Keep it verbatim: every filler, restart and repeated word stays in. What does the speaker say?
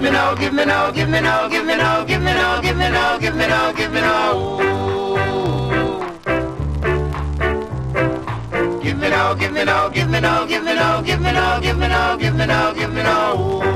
me no, give me no, give me no, give me no, give me no, give me no, give me no, give me no. Give me no, give me no, give me no, give me no, give me no, give me no, give me no, give me no.